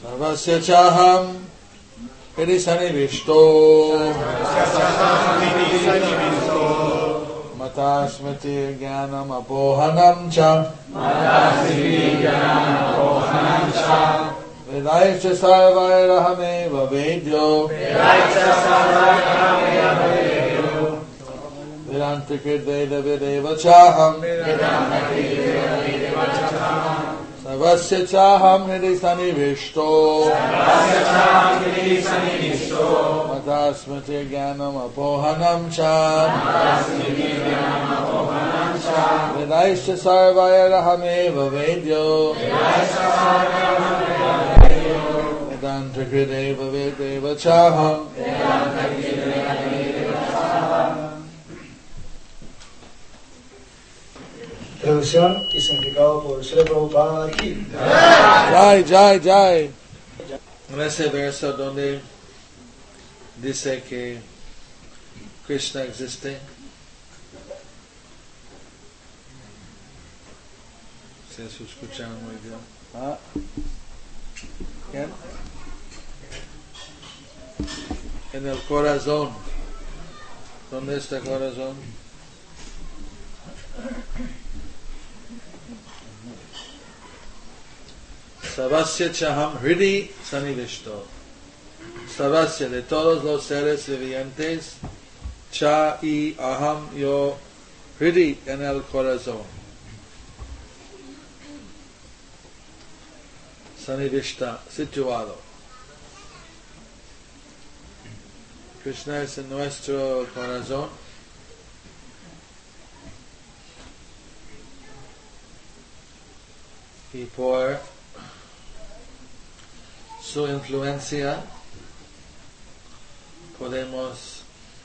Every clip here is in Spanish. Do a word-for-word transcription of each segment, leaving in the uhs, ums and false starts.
Sarvasya chaham hiri sanivishto Mata smriti jnanam apohanam cha Vedaischa sarvairahameva vedyo Vedantikrit veda vedeva chaham Sarvasya chaham hiri sanivishto Mata smriti jnanam apohanam cha Vedaischa sarvairahameva vedyo Vedantikrit veda vedeva chaham Traducción y significado por Srila Prabhupada aquí. Jai, Jai, Jai. En ese verso donde dice que Krishna existe, se escuchan muy bien. ¿Ah? ¿Quién? En el corazón. ¿Dónde está el corazón? Sarvasya chaham hridi sanivishto. Sarvasya, de todos los seres vivientes, cha y aham, yo, hridi, en el corazón. Sanivishta, situado. Krishna es en nuestro corazón. Y por su influencia podemos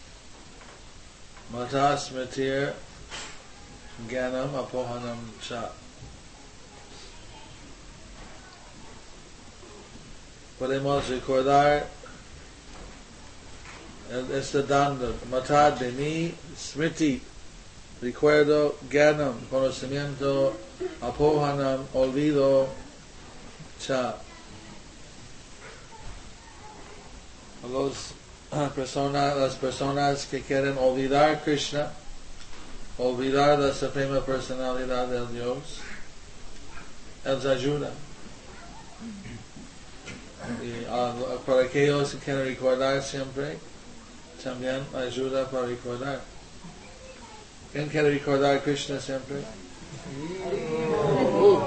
mata smritir jnanam apohanam cha. Podemos recordar este dando, mata de mi smriti, recuerdo, jnanam, conocimiento, apohanam, olvido, cha. Los, uh, persona, las personas que quieren olvidar Krishna, olvidar la suprema personalidad del Dios, Él les ayuda. Y uh, para aquellos que quieren recordar siempre, también ayuda para recordar. ¿Quién quiere recordar Krishna siempre? Uh.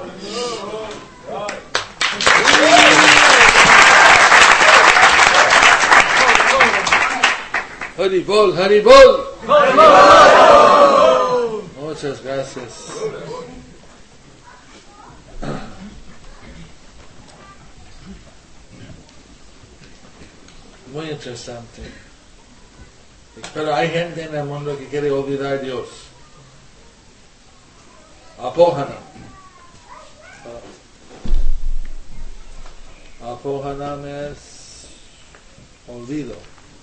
Hari Bol, Hari Bol. Muchas gracias. Muy interesante. Pero hay gente en el mundo que quiere olvidar a Dios. Apohanam. Apohanam es olvido.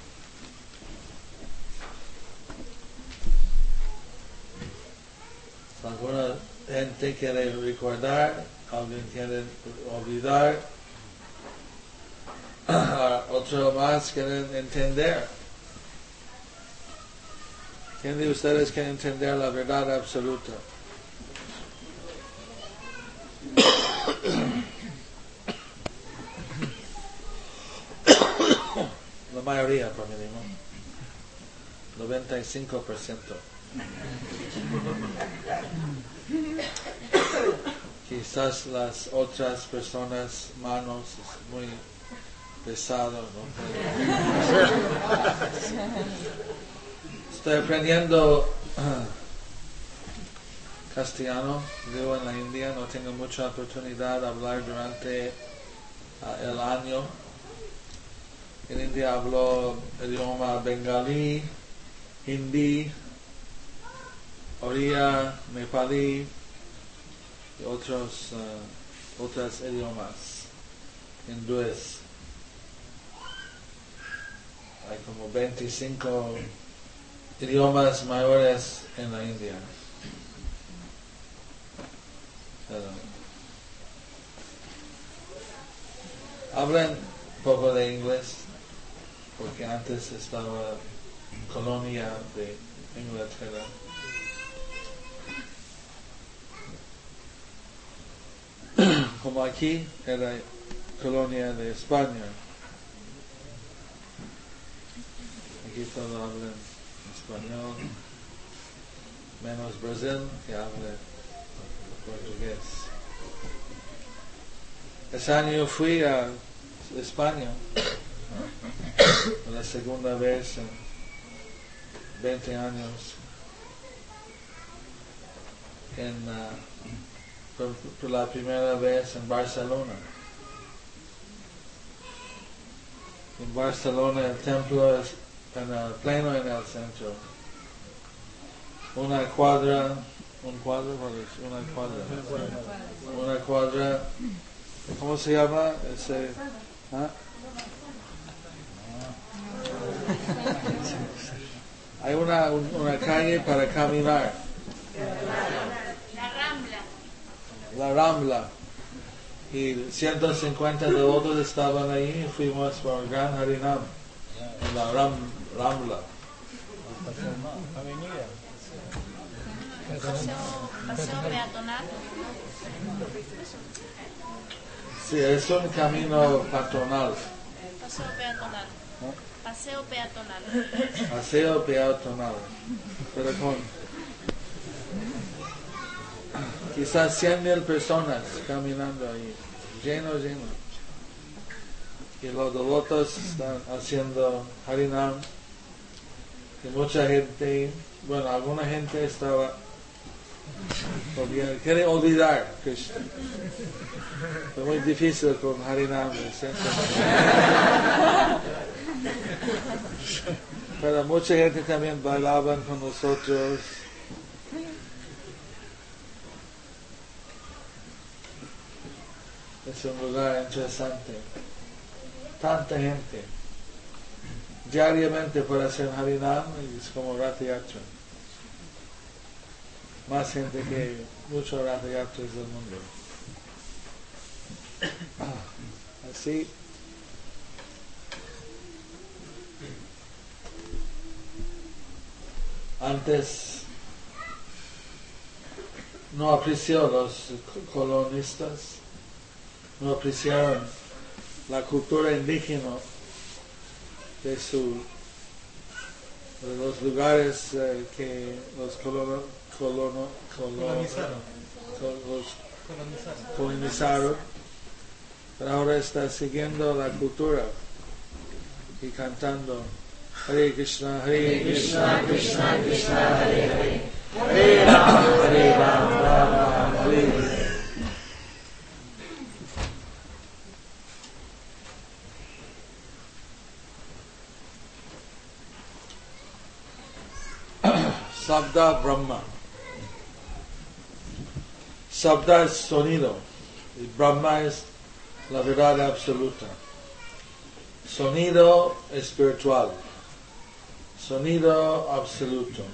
Alguna gente quiere recordar, alguien quiere olvidar, otro más quiere entender. ¿Quién de ustedes quiere entender la verdad absoluta? La mayoría, por mínimo. noventa y cinco por ciento. Quizás las otras personas, manos, es muy pesado, ¿no? Estoy aprendiendo uh, castellano, vivo en la India, no tengo mucha oportunidad de hablar durante uh, el año. En India hablo el idioma bengalí, hindi, Oriya, Nepalí y otros uh, otros idiomas hindúes. Hay como veinticinco idiomas mayores en la India. Pero hablan un poco de inglés, porque antes estaba colonia de Inglaterra. Como aquí era colonia de España. Aquí todos hablan español, menos Brasil, que habla portugués. Ese año fui a España, por la segunda vez en veinte años, en, uh, por, por la primera vez en Barcelona. En Barcelona el templo es en el pleno en el centro. Una cuadra, un cuadro, una cuadra, una cuadra, ¿cómo se llama? Ese, ¿ah? Hay una, un, una calle para caminar. La Rambla. La Rambla. Y ciento cincuenta devotos estaban ahí y fuimos por Gran Harinam. En la Ram, Rambla. Paseo, paseo peatonal. Sí, es un camino patronal. Paseo peatonal. Paseo peatonal. Paseo peatonal. Pero con quizás cien mil personas caminando ahí. Lleno, lleno. Y los devotos están haciendo Harinam. Y mucha gente, bueno, alguna gente estaba, quiere olvidar Krishna. Fue muy difícil con Harinam. Pero mucha gente también bailaban con nosotros. Es un lugar interesante. Tanta gente. Diariamente por hacer Harinam y es como Ratha Yatra. Más gente que muchos Ratha Yatras del mundo. Así. Antes no apreció los colonistas, no apreciaron la cultura indígena de su de los lugares eh, que los colono, colono, colono, colonizaron. col- los Colonizaron. colonizaron, pero ahora está siguiendo la cultura y cantando Hare Krishna, Hare Krishna, Krishna Krishna, Hare Hare, Hare Rama, Hare Rama, Rama Rama, Hare Hare. Sabda Brahma. Sabda es sonido y Brahma es la verdad absoluta. Sonido espiritual. Sonido absoluto.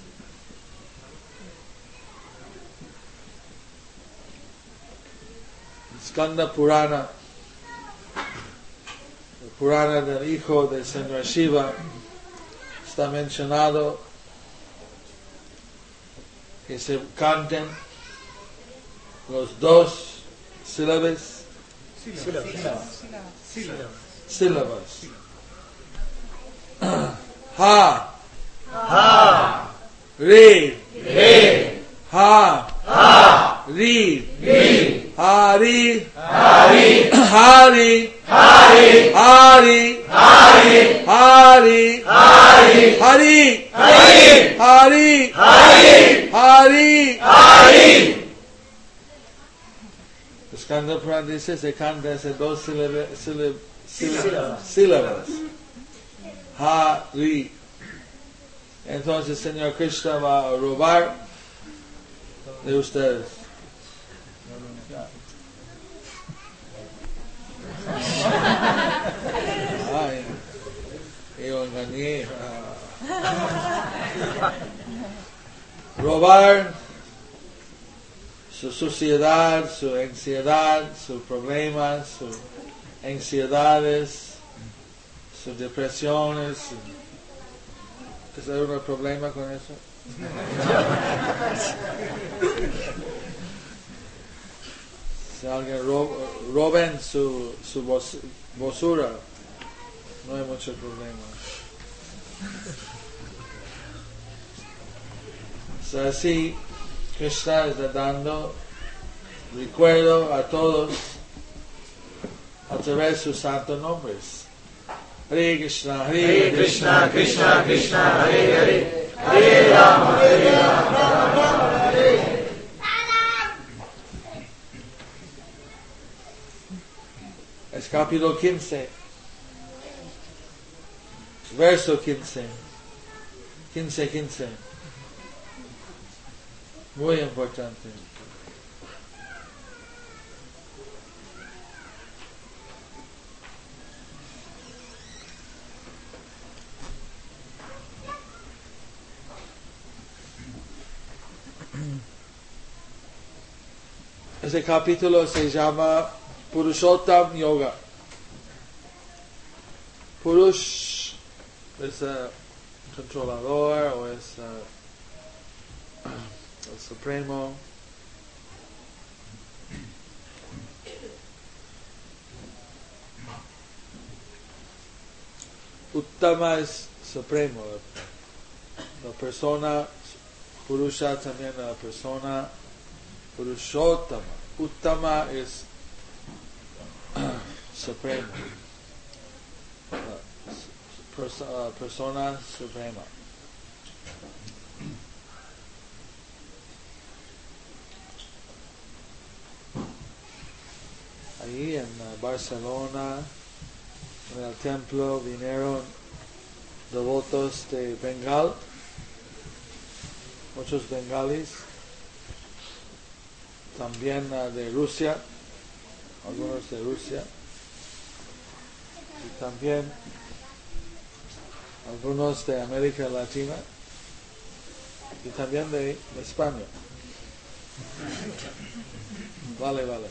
Skanda Purana, el Purana del hijo del Señor Shiva, está mencionado que se canten los dos sílabas, sílabas. Ha, Ha, Re, Re, Ha, Ha, Ri, Ri, Hari, Hari, Hari, Hari, Hari, Hari, Hari, Hari, Hari, Hari, Hari, Hari, Hari. Hari. Los Skanda Purana dice se canta esas dos sílabas, sílabas, Sílabas. sílabas. Hari. Entonces el Señor Krishna va a robar de ustedes. Ay, yo engañé. Ah. Robar su suciedad, su ansiedad, sus problemas, su ansiedades, sus depresiones. ¿Es algún problema con eso? Si alguien roba, roben su, su basura, no hay mucho problema. So, así, Krishna está dando recuerdo a todos a través de sus santos nombres. Hare Krishna, Hare Krishna, Krishna Krishna, Hare Hare, Hare Rama, Hare Rama, Rama Rama, Hare Hare. Es capítulo quince, verso quince, quince, quince. Muy importante. Ese capítulo se llama Purushottam Yoga. Purush es uh, controlador o es uh, el supremo. Uttama es supremo. La persona, Purusha también la persona. Purushottama. Uttama es uh, supremo. Uh, perso uh, persona suprema. Ahí en uh, Barcelona, en el templo, vinieron devotos de Bengal, muchos bengalis, también uh, de Rusia, algunos de Rusia, y también algunos de América Latina, y también de, de España. Vale, vale.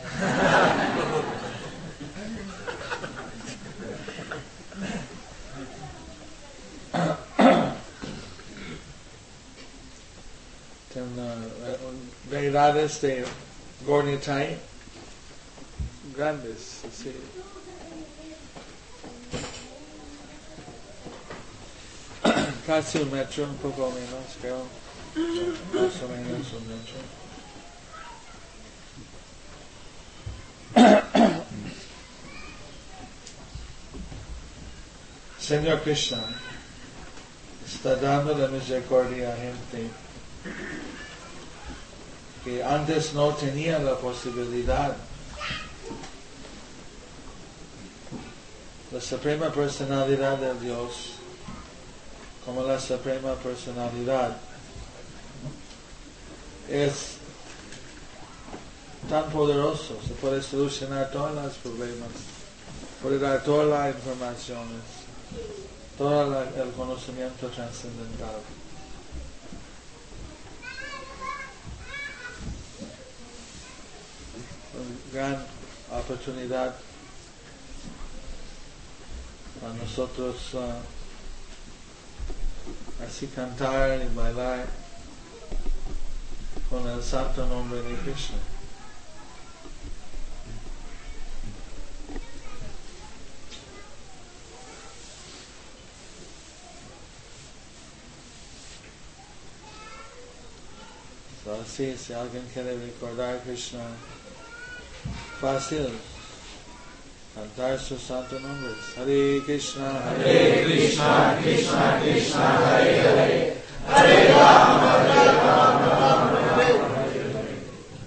Ten, uh, deidades de Gornitai grandes, así. Casi un metro, un poco menos, creo. Más o menos un metro. Señor Krishna está dando la misericordia a gente que antes no tenía la posibilidad. La Suprema Personalidad de Dios, como la Suprema Personalidad, es tan poderoso, se puede solucionar todos los problemas, puede dar todas las informaciones, todo la, el conocimiento trascendental. Una gran oportunidad para nosotros uh, así cantar y bailar con el santo nombre de Krishna. So, así, si alguien quiere recordar a Krishna, fácil, cantar sus santos nombres. Hare Krishna, Hare Krishna, Krishna Krishna, Hare Hare, Hare Rama, Hare Rama, Rama Rama, Hare Hare.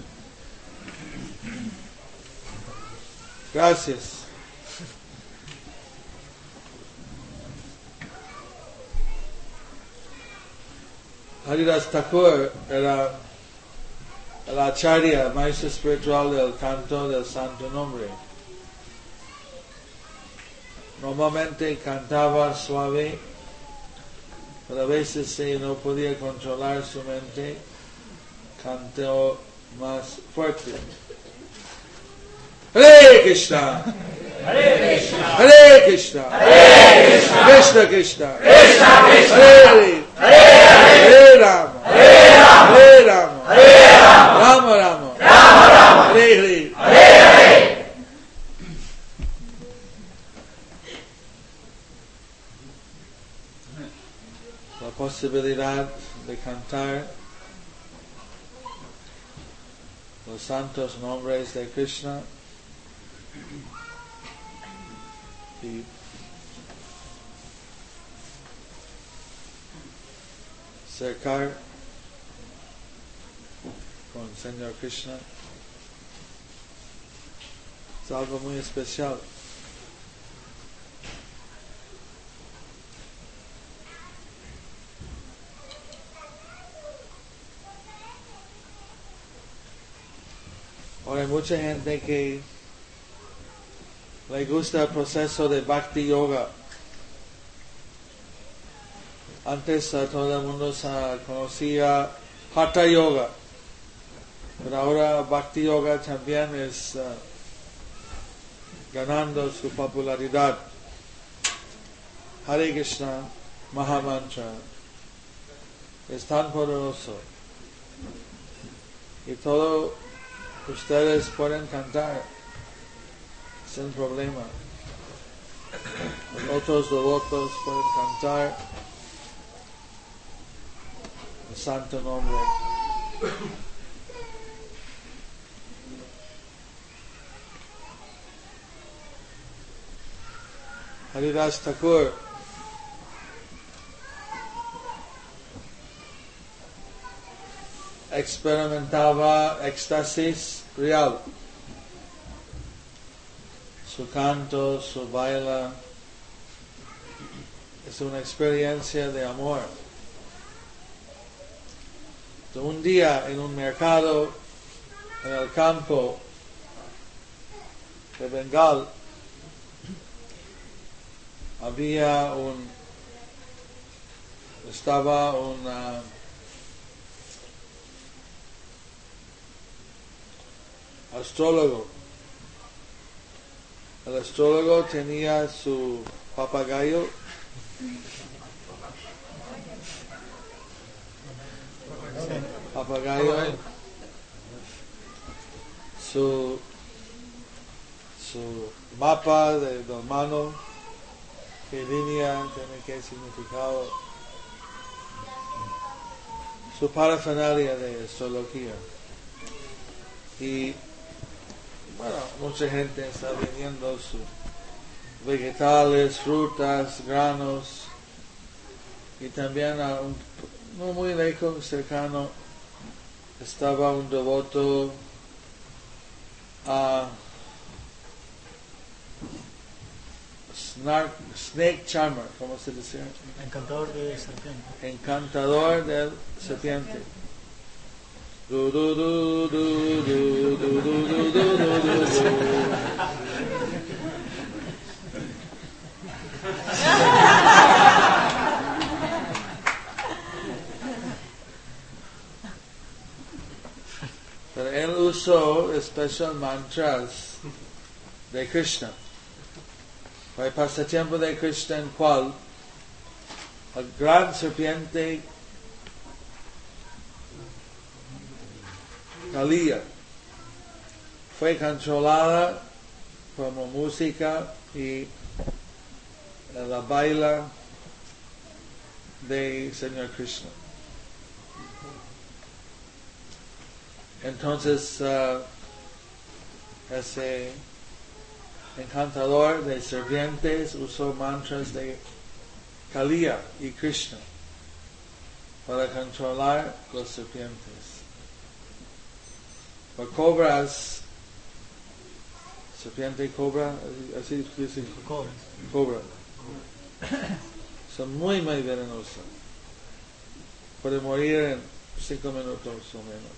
Gracias. Haridas Thakur era el acharya, maestro espiritual del canto del santo nombre. Normalmente cantaba suave, pero a veces si no podía controlar su mente, cantó más fuerte. Hare Krishna, Hare Krishna, Hare Krishna, Hare Krishna, Krishna Krishna, Krishna Krishna, Hare Hare, Hare Rama, Hare Rama, Hare Rama, Hare Rama, Rama Rama, Rama Rama, Hare Hare. Hare Hare. La posibilidad de cantar los santos nombres de Krishna y cercar con el Señor Krishna es algo muy especial. Ahora hay mucha gente que le gusta el proceso de Bhakti Yoga. Antes uh, todo el mundo uh, conocía Hatha Yoga, pero ahora Bhakti Yoga también es uh, ganando su popularidad. Hare Krishna Mahamantra es tan poderoso y todo ustedes pueden cantar sin problema. Otros devotos pueden cantar el santo nombre. Haridas Thakur experimentaba éxtasis real. Su canto, su baile es una experiencia de amor. De un día en un mercado en el campo de Bengal había un estaba una astrólogo. El astrólogo tenía su papagayo papagayo su su mapa de, de mano, qué línea tiene, qué significado, su parafernalia de astrología. Y bueno, mucha gente está vendiendo sus vegetales, frutas, granos, y también a un, no muy lejos, cercano, estaba un devoto a Snark, Snake Charmer, ¿cómo se dice? Encantador de serpiente. Encantador de serpiente. Du, du, du, du, du, du, du, du, du, du, du, du. Pero él usó especial mantras de Krishna. Para el pasatiempo de Krishna, en cual la gran serpiente Kaliya fue controlada por la música y la baila de Señor Krishna. Entonces uh, ese encantador de serpientes usó mantras de Kaliya y Krishna para controlar las serpientes. Las cobras, serpiente y cobra, así dicen, Cobras. cobra, son muy muy venenosas. Puede morir en cinco minutos o menos.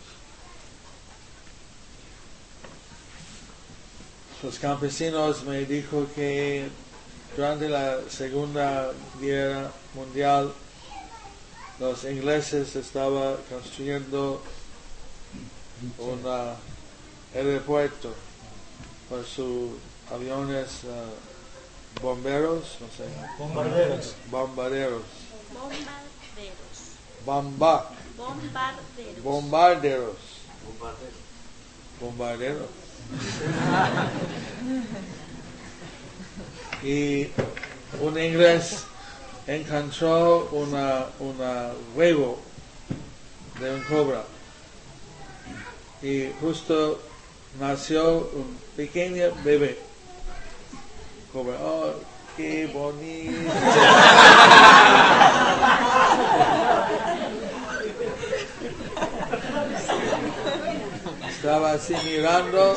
Los campesinos me dijo que durante la Segunda Guerra Mundial los ingleses estaban construyendo un aeropuerto por su aviones uh, bomberos, no sé. Bombarderos. Bombarderos. Bombarderos. Bomba. Bombarderos. Bombarderos. Bombarderos. Y un inglés encontró una, una huevo de un cobra. Y justo nació un pequeño bebé. Cobra, oh, qué bonito. Estaba así mirando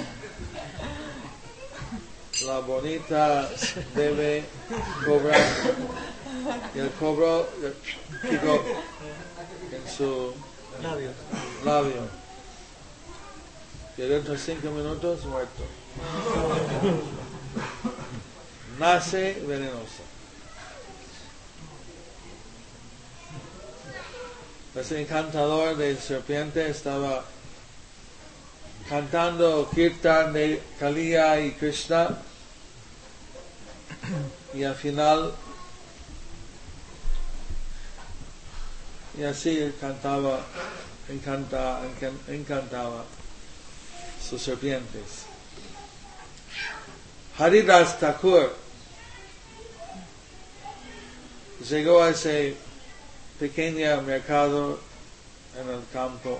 la bonita bebé cobra y el cobra picó en su Labio. labio y dentro de cinco minutos muerto. Nace venenosa. Ese encantador de serpiente estaba cantando kirtan de Kaliya y Krishna y al final y así cantaba encanta, encantaba sus serpientes. Haridas Thakur llegó a ese pequeño mercado en el campo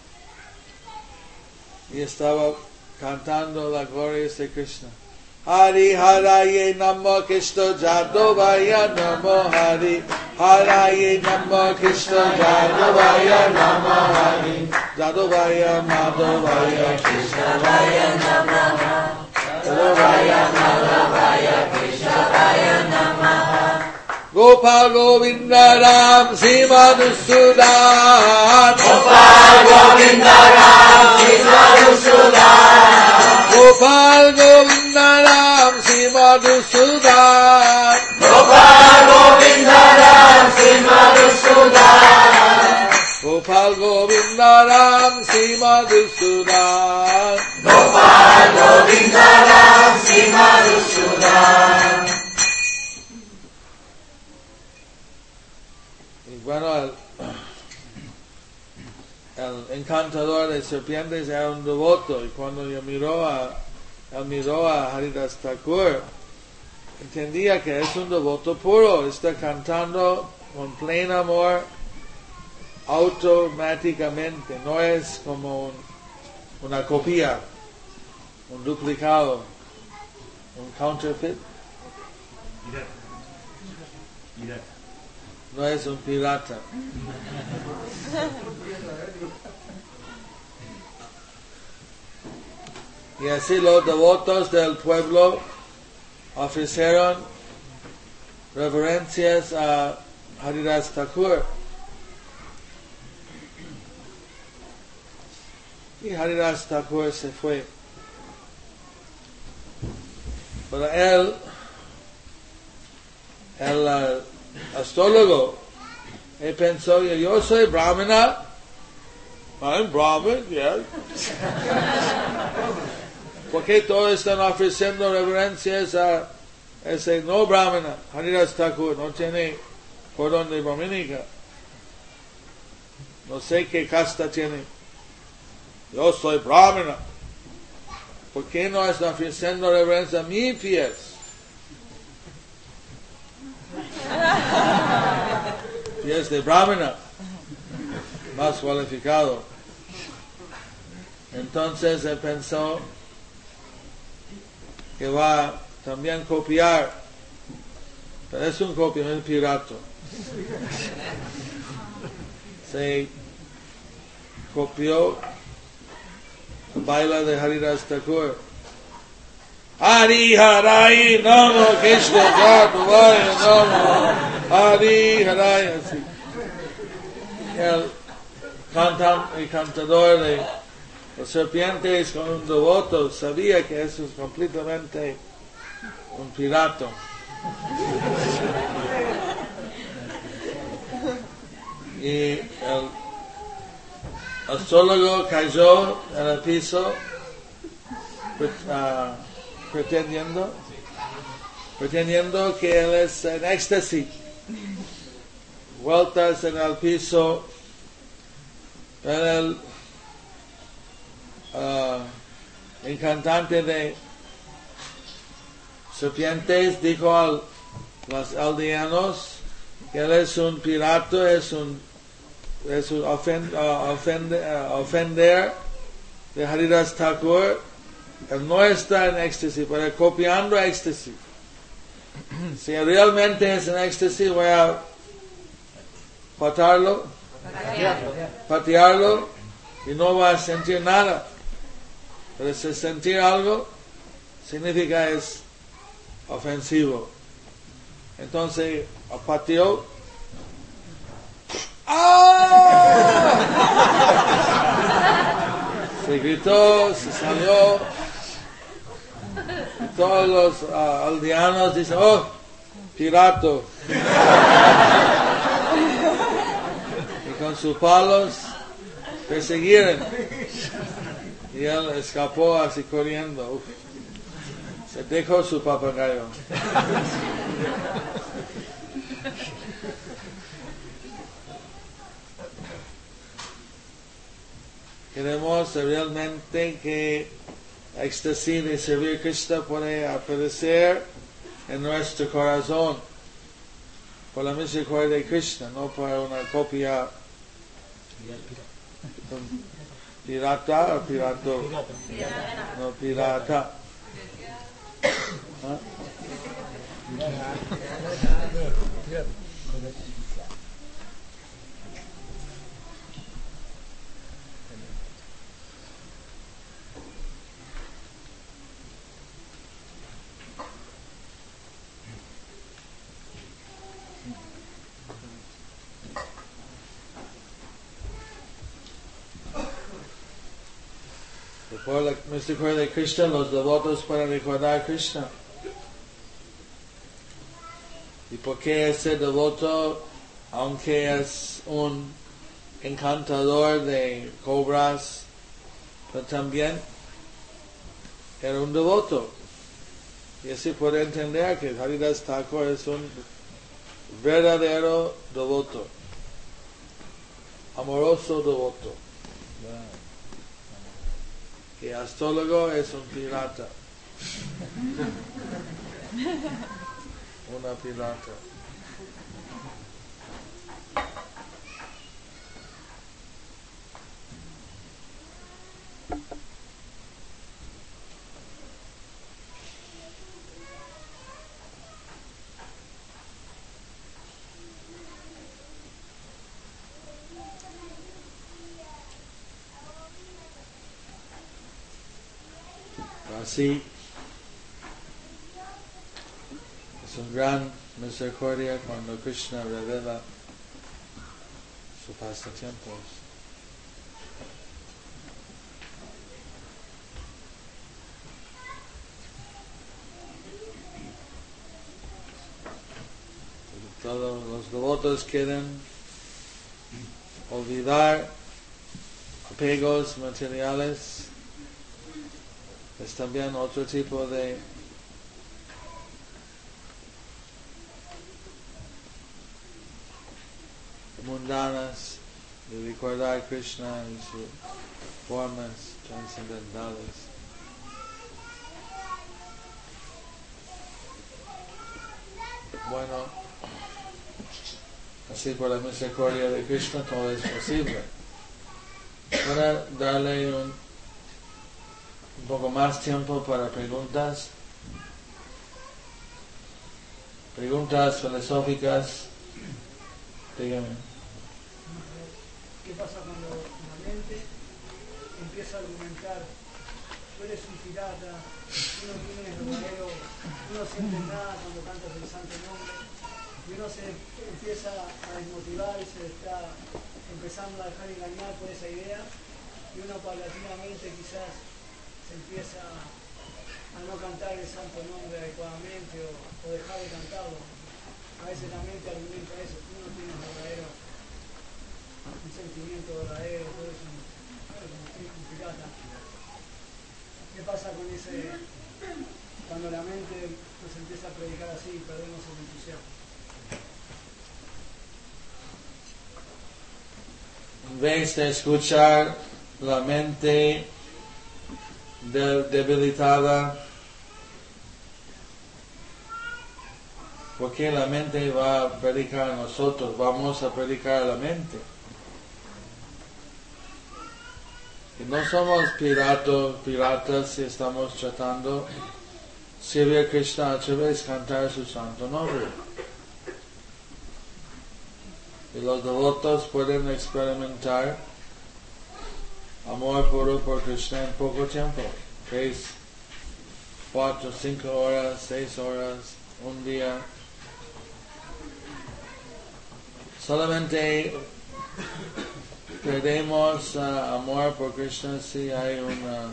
y estaba cantando la gloria de Krishna. Hari Haraye Namo Krishna Jadavaya Namo Hari Haraye Namo Krishna Jadavaya Namo Hari Jadavaya Madhavaya Krishnavaya Namo Jadavaya Madhavaya Krishnavaya Namo Gopal Govinda Ram Simadhusudan Gopal Govinda Ram Simadhusudan Gopal Govinda Ram Simadhusudan Gopal Govinda Ram Simadhusudan Gopal Govinda Ram Simadhusudan Gopal Govinda Ram Simadhusudan. Bueno, el, el encantador de serpientes era un devoto y cuando yo miró a, él miró a Haridas Thakur, entendía que es un devoto puro, está cantando con pleno amor automáticamente, no es como un, una copia, un duplicado, un counterfeit. No es un pirata. Y así los devotos del pueblo ofrecieron reverencias a Haridas Thakur. Y Haridas Thakur se fue. Pero él, el uh, astrólogo, él pensó, yo soy brahmana, I'm Brahmin, yeah. ¿Por qué todos están ofreciendo reverencias a ese no brahmana? Haridas Thakur no tiene cordón de brahmínica. No sé qué casta tiene. Yo soy brahmana. ¿Por qué no están ofreciendo reverencia a mis pies? Pies de brahmana. Más cualificado. Entonces él pensó que va también copiar, pero es un copia, no es pirata. Se copió el baile de Haridas Thakur. Hari Harai Namo Krishna Jadavaya Namo Hari Harai, así. El cantan, el cantador de los serpientes con un devoto sabía que eso es completamente un pirata. Y el astrólogo cayó en el piso, uh, pretendiendo, pretendiendo que él es en éxtasis, vueltas en el piso, en el uh, encantante de serpientes dijo a los aldeanos que él es un pirata, es un es un ofend, uh, ofend, uh, ofender de Haridas Thakur. Él no está en éxtasis, pero copiando éxtasis. Si realmente es en éxtasis, voy a patearlo, patearlo y no va a sentir nada. Pero si sentir algo, significa es ofensivo. Entonces, pateó. ¡Ah! Se gritó, se salió. Y todos los uh, aldeanos dicen, oh, pirato. Y con sus palos persiguieron. Y él escapó así corriendo. Uf. Se dejó su papagayo. Queremos realmente que el éxtasis de servir a Krishna puede aparecer en nuestro corazón por la misericordia de Krishna, no por una copia pirata o pirato, no pirata. ¿Ah? Por la misericordia de Krishna, los devotos pueden recordar a Krishna. ¿Y por qué ese devoto, aunque es un encantador de cobras, pero también era un devoto? Y así puede entender que Haridas Thakur es un verdadero devoto, amoroso devoto. Que astrólogo es un pirata. Una pirata. Así es un gran misericordia cuando Krishna revela sus pasatiempos. Todos los devotos quieren olvidar apegos materiales. Es también otro tipo de mundanas, de recordar a Krishna en sus formas trascendentales. Bueno, así por la misericordia de Krishna todo es posible. Para darle un un poco más tiempo para preguntas. Preguntas filosóficas. Dígame. ¿Qué pasa cuando la mente empieza a argumentar? Tú eres un pirata, tú no tienes verdadero, tú no sientes nada cuando cantas el santo nombre. Y uno se empieza a desmotivar y se está empezando a dejar engañar por esa idea. Y uno paulatinamente quizás se empieza a no cantar el santo nombre adecuadamente o, o dejar de cantarlo. A veces la mente argumenta eso, tú no tienes verdadero, un sentimiento verdadero, tú eres un, un, un pirata. ¿Qué pasa con ese, cuando la mente nos empieza a predicar así, perdemos el entusiasmo. En vez de escuchar la mente debilitada, porque la mente va a predicar a nosotros, vamos a predicar a la mente. Y no somos piratos, piratas si estamos tratando de servir a Krishna a través de cantar su santo nombre. Y los devotos pueden experimentar amor puro por Krishna en poco tiempo, tres, cuatro, cinco horas, seis horas, un día. Solamente perdemos uh, amor por Krishna si hay una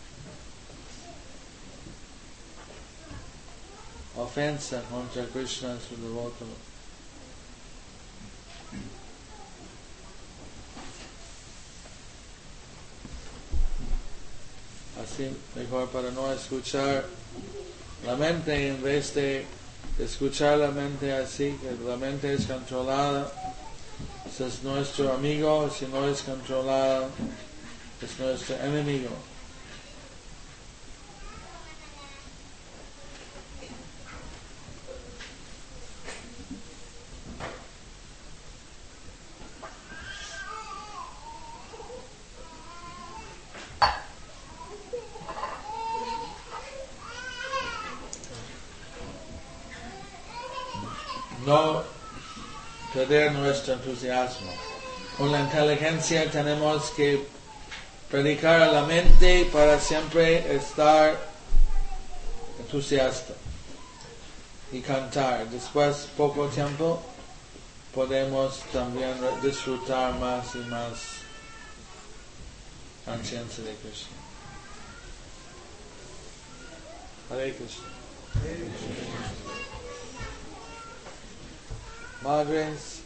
ofensa contra Krishna y su devoto. Así mejor para no escuchar la mente, en vez de escuchar la mente así, que la mente es controlada, si es nuestro amigo, si no es controlada, es nuestro enemigo. No perder nuestro entusiasmo. Con la inteligencia tenemos que predicar a la mente para siempre estar entusiasta y cantar. Después, poco tiempo, podemos también disfrutar más y más conciencia de Krishna. Hare Krishna. Madres,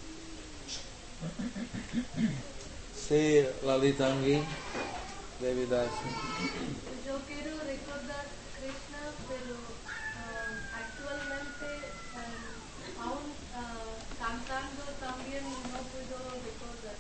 sí, Lalitangi, Devidas. Yo quiero recordar Krishna, pero uh, actualmente um, aún uh, cantando también no puedo recordar.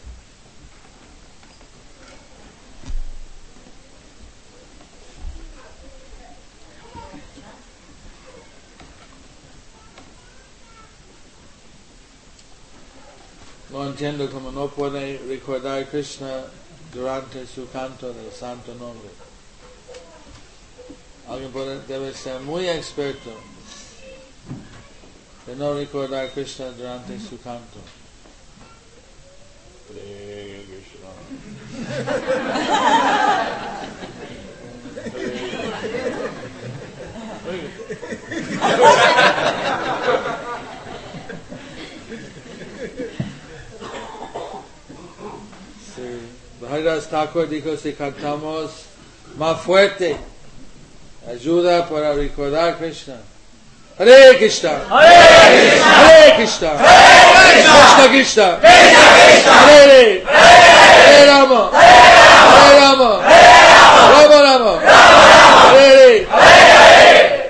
No entiendo cómo no puede recordar Krishna durante su canto del santo nombre. Alguien puede, debe ser muy experto de no recordar Krishna durante su canto. Hare Krishna. Haridas Thakur dijo, si cantamos más fuerte, ayuda para recordar Krishna. Hare Krishna, Hare Krishna, Krishna Krishna, Hare Hare, Hare Rama, Hare Rama, Rama Rama, Hare Hare.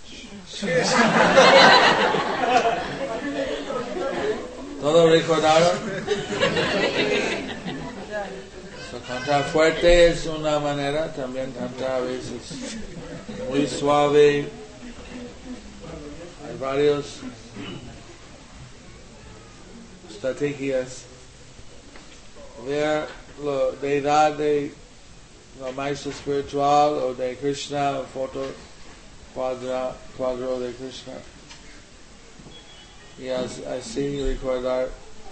¿Todos recordaron? Cantar fuerte es una manera, también cantar a veces muy suave. Hay varias estrategias. Ver la deidad de la maestra espiritual o de Krishna, foto cuadra, cuadro de Krishna. Y así recordar.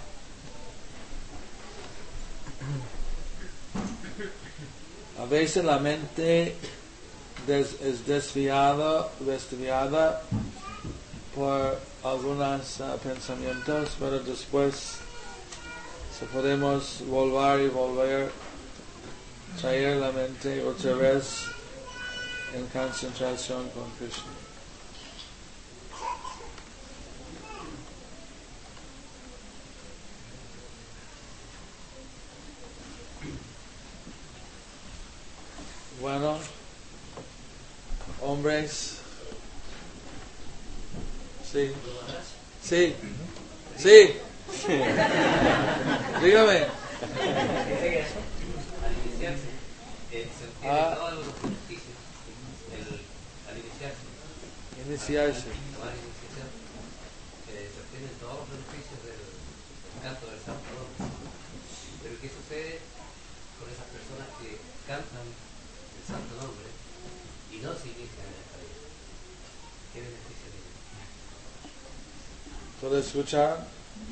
A veces la mente des, es desviada, desviada por algunos uh, pensamientos, pero después si podemos volver y volver, traer la mente otra vez en concentración con Krishna. Bueno, hombres, Sí. Sí. Sí. Dígame. Al iniciarse, eh, se obtiene Ah. todos los beneficios. El, al iniciarse, Iniciarse. tomar iniciación, eh, se obtienen todos los beneficios del, del canto del santo nombre. Pero ¿qué sucede con esas personas que cantan el santo nombre y no se inician en esta vida? ¿Qué beneficio tienen? ¿Todo escuchar?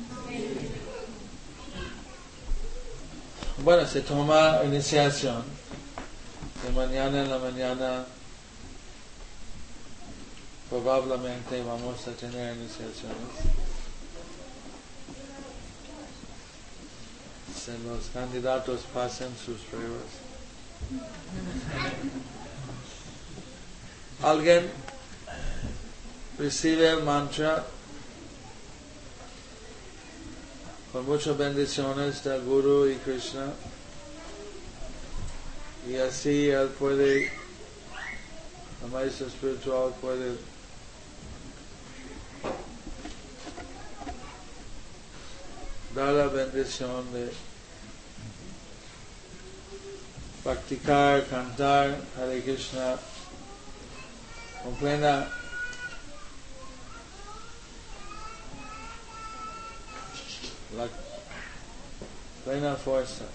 Bueno, se toma iniciación. De mañana en la mañana probablemente vamos a tener iniciaciones. Si los candidatos pasan sus pruebas. Alguien recibe el mantra con muchas bendiciones del Guru y Krishna, y así él puede, el maestro espiritual puede dar la bendición de practicar, cantar Hare Krishna con plena la plena fuerza.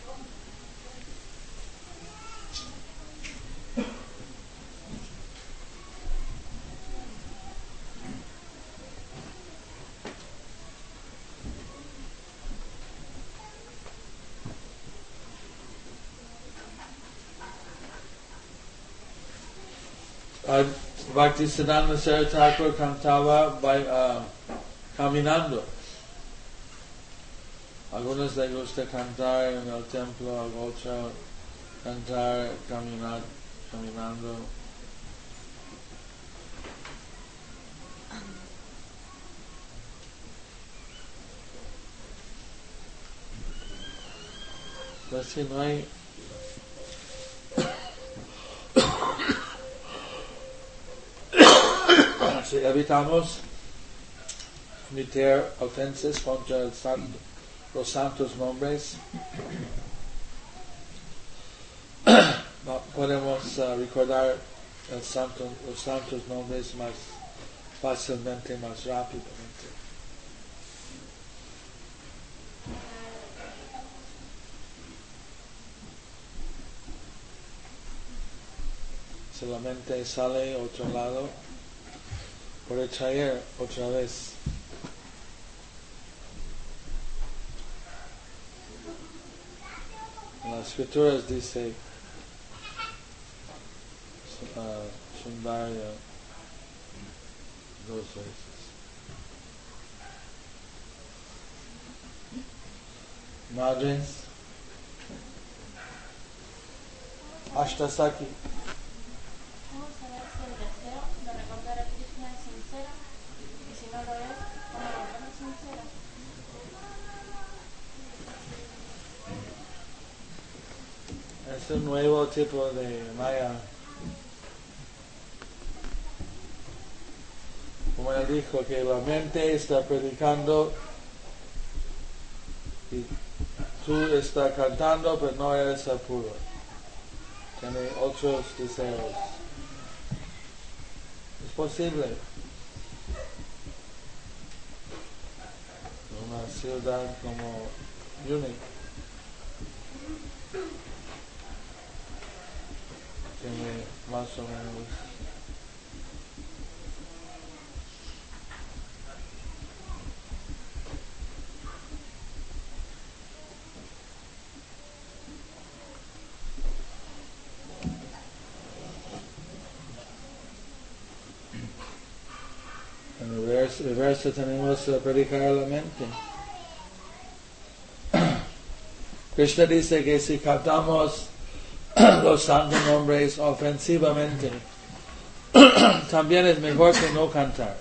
Uh, Bhaktisiddhanta Saraswati Thakur cantaba by, uh, caminando. Algunos les gusta cantar en el templo, a otros cantar caminar, caminando. Pues si no hay si evitamos cometer ofensas contra el santo, los santos nombres, podemos uh, recordar el santo, los santos nombres más fácilmente, más rápidamente. Si la mente sale a otro lado, puede traer otra vez. En las escrituras dice uh, Sundarya dos veces. Madres, Ashtasaki. ¿Cómo saber si el deseo de recordar a Krishna es sincero? Y si no lo es, ¿cómo volverlo sincero? Es un nuevo tipo de maya. Como él dijo, que la mente está predicando y tú estás cantando, pero no eres apuro. Tiene otros deseos. Es posible. Una ciudad como Múnich tiene más o menos en el verso, el verso tenemos uh, predicar la mente. Krishna dice que si cantamos los santos nombres ofensivamente, también es mejor que no cantar.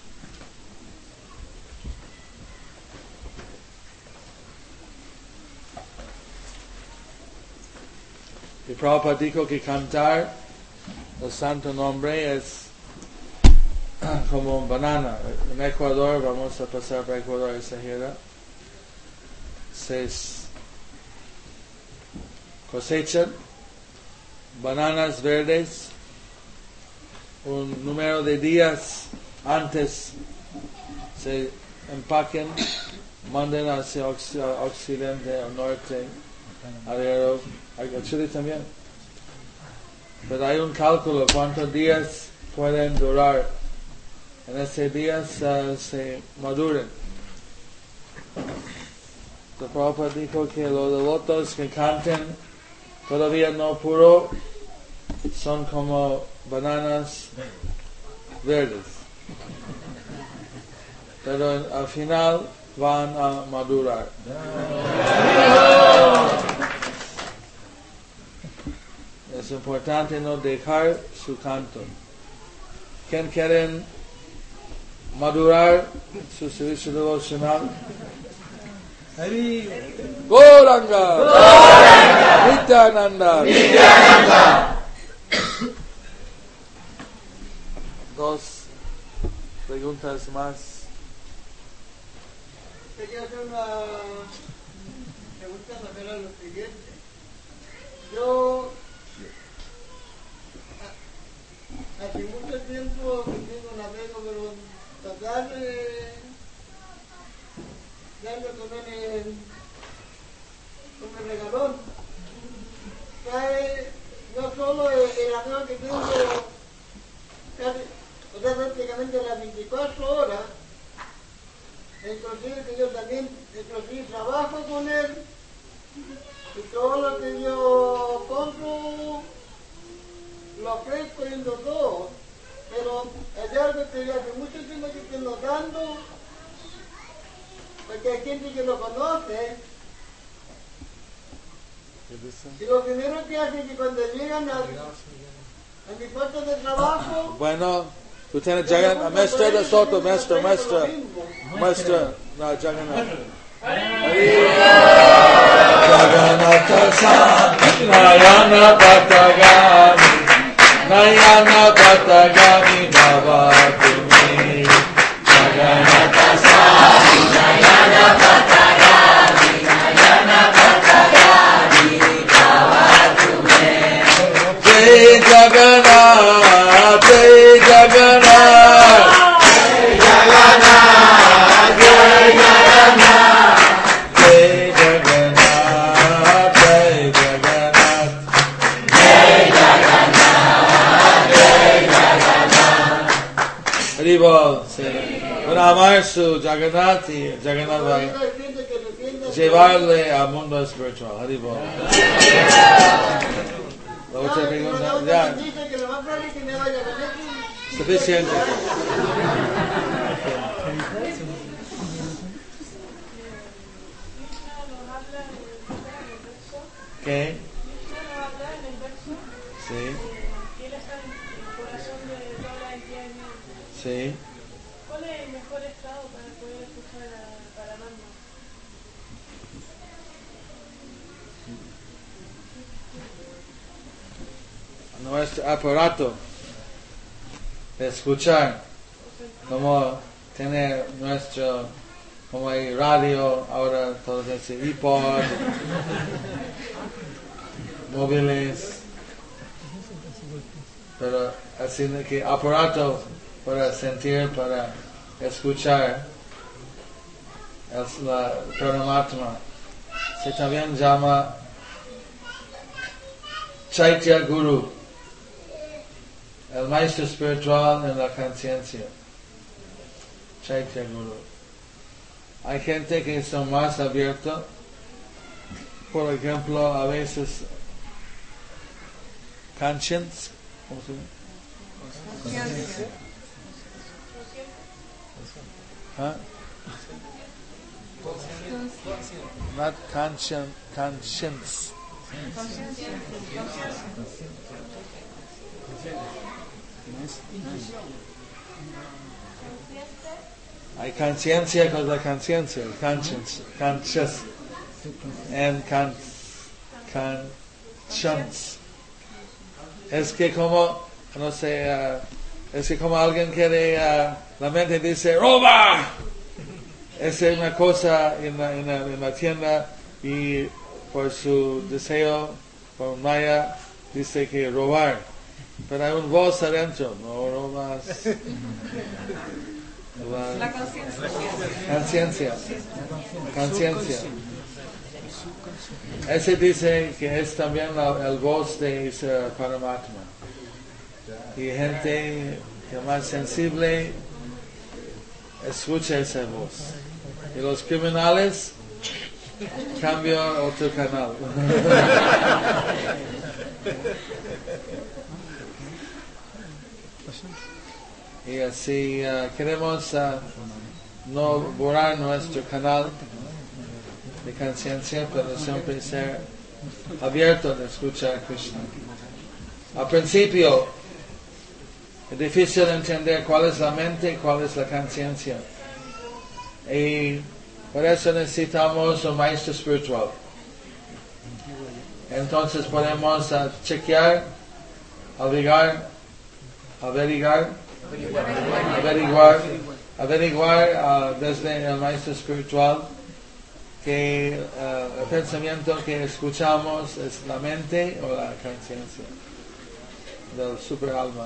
Y Prabhupada dijo que cantar el santo nombre es como un banana. En Ecuador, vamos a pasar por Ecuador esa gira, se cosechan bananas verdes un número de días antes, se empaquen, manden hacia occidente o norte, a Chile también. Pero hay un cálculo cuántos días pueden durar. En esos días uh, se maduran. El Prabhupada dijo que los devotos que canten todavía no puro son como bananas verdes. Pero al final van a madurar. Es importante no dejar su canto. ¿Quién quieren madurar su servicio devocional? Gauranga, Nityananda, Dos preguntas más. Quería hacer una pregunta para lo siguiente. Yo hace mucho tiempo que tengo un amigo, pero tratar de darle con él un regalón. Trae no solo el, el amigo que tengo, casi, o sea, prácticamente las veinticuatro horas, inclusive que yo también, inclusive trabajo con él, y todo lo que yo compro, lo ofrezco y lo doy, pero es algo que yo hace mucho tiempo que estoy notando, porque hay gente que lo conoce, y lo primero que hacen es que cuando llegan a, a mi puesto de trabajo, bueno, tú tienes Jagan, maestra de Soto, maestra, maestra, maestra, no, Jagannath. Jagannatha Sami, Nayana Patagami, Nayana Patagami Bhavatumi. Jagannatha Sami, Nayana Patagami, Nayana Patagami Bhavatumi. Jai Jagannath, Jai Jagannath, Jai Jagannath, Jai Jagannath, Jai Jagannath, Jai Jagannath, Jai Jagannath, Jai Jagannath. Haribol, van a amar su Jagannath y Jagannath va a llevarle al mundo espiritual. Haribol. La otra pregunta, ya. Suficiente. ¿Qué? Sí. Sí. ¿Cuál es el mejor estado para poder escuchar a Paramatma? Nuestro aparato de escuchar, como tener nuestro, como hay radio, ahora todo ese iPod, móviles, pero así que aparato para sentir, para escuchar, es la Paramatma. Se también llama Chaitya Guru, el maestro espiritual en la conciencia. Chaitya Guru. Hay gente que son más abiertos, por ejemplo, a veces conscience, ¿cómo se llama? Conciencia. ¿Ah? Not conscience, conscience. Hay conciencia con la conciencia, conscience, conscious, and con, conscience. Es que como, no sé, uh, Es que como alguien quiere, uh, la mente dice, ¡roba! Es una cosa en la, en la, en la tienda y por su deseo, por Maya, dice que robar. Pero hay un voz adentro, no robas. La conciencia. Conciencia. Conciencia. Ese dice que es también la, el voz de Isra Paramatma. Y gente que es más sensible escucha esa voz. Y los criminales cambian a otro canal. Y así uh, queremos uh, no borrar nuestro canal de conciencia, pero siempre ser abierto de escuchar a Krishna. Al principio es difícil entender cuál es la mente y cuál es la conciencia. Y por eso necesitamos un maestro espiritual. Entonces podemos uh, chequear, averiguar, averiguar, averiguar, averiguar uh, desde el maestro espiritual que uh, el pensamiento que escuchamos es la mente o la conciencia del super alma.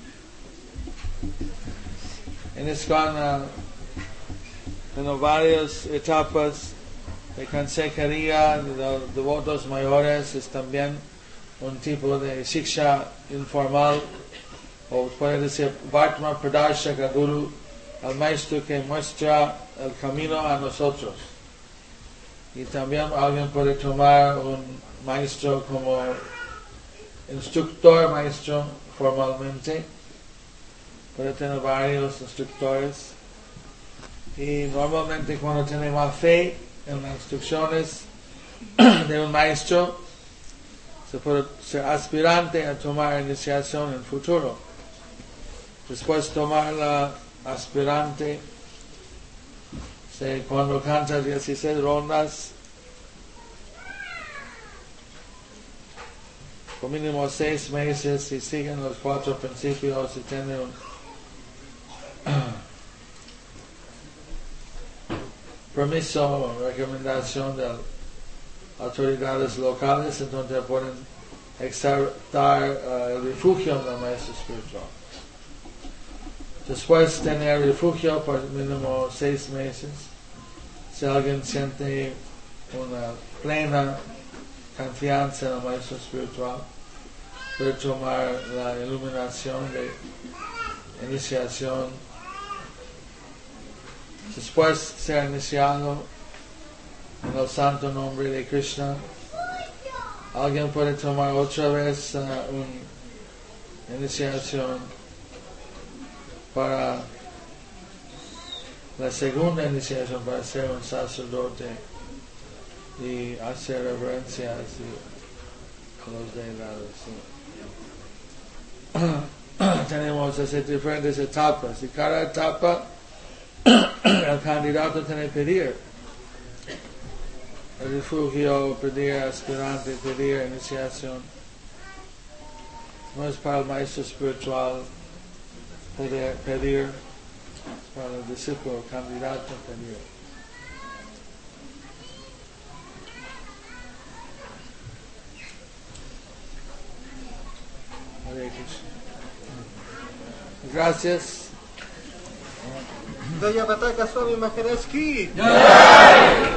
En ISKCON uh, tenemos varias etapas de consejería de los devotos mayores, es también un tipo de shiksha informal, o puede decir Vartma Pradarshaka Guru, el maestro que muestra el camino a nosotros. Y también alguien puede tomar un maestro como instructor maestro formalmente, puede tener varios instructores. Y normalmente cuando tenemos fe en las instrucciones de un maestro, se puede ser aspirante a tomar iniciación en el futuro. Después tomar la aspirante, se, cuando canta dieciséis rondas, por mínimo seis meses, y siguen los cuatro principios y tiene un permiso o recomendación de autoridades locales, entonces pueden exaltar uh, el refugio del maestro espiritual. Después tener refugio por mínimo seis meses. Si alguien siente una plena confianza en el maestro espiritual, puede tomar la iluminación de iniciación. Después ser iniciado en el santo nombre de Krishna. Alguien puede tomar otra vez uh, una iniciación para la segunda iniciación, para ser un sacerdote y hacer reverencias a los deidades. Tenemos esas diferentes etapas y cada etapa el candidato tiene que pedir el refugio, pedir aspirante, pedir iniciación. No es para el maestro espiritual pedir, pedir es para el discípulo, el candidato pedir. Hare Krishna. Gracias. Jaya Pataka Swami Maharaj ki.